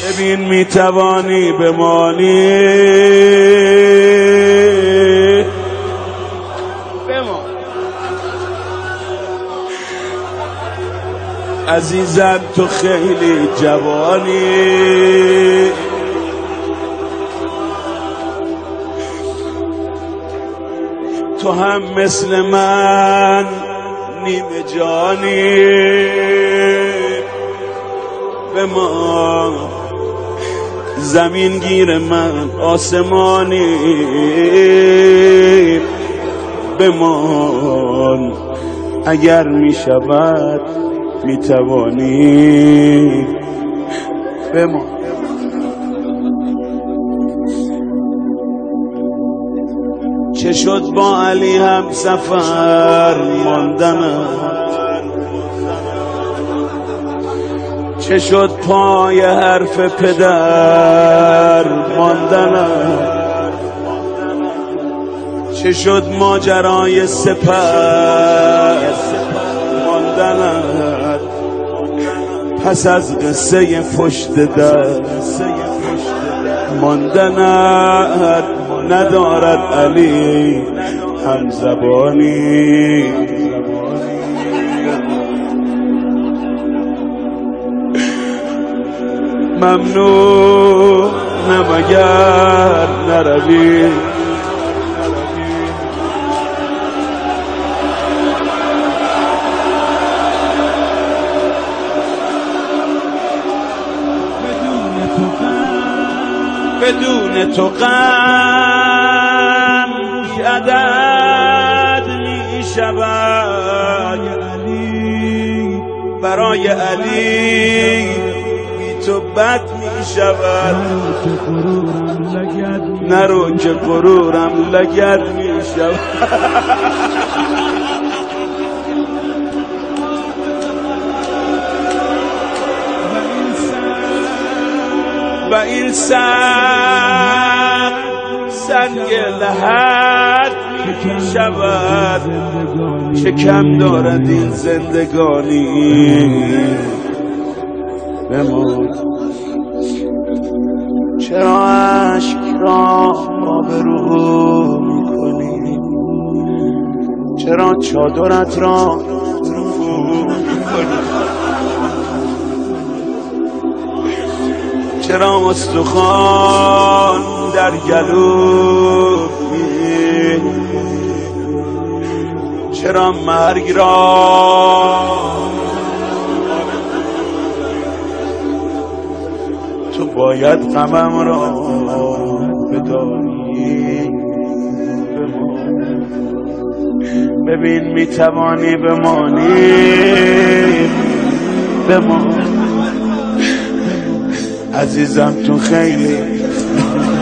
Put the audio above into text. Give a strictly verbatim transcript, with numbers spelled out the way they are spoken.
ببین میتوانی بمانی بمان عزیزم تو خیلی جوانی تو هم مثل من نیمه جانی بمان زمین گیر من آسمانی بمان اگر می شود می توانی بمان چه شد با علی هم سفر ماندنم چه شد پای حرف پدر ماندنم چه شد ماجرای سپر ماندنم پس از قصه پشت در ماندنم ندارد علی هم زبانی ممنون نمگر نروی بدون تو غم بی‌عدد می شود برای علی بی تو بد می شود نرو که غرورم لگد می شود و این سر سنگ لحد می شود چه کم دارد این زندگانی بمان چرا عشق را آبرو می کنی چرا چادرت را رفو می کنی چرا استخوان در گلو چرا مرگ را تو باید غمم را بدانی ببین میتوانی بمانی بمان عزیزم تو خیلی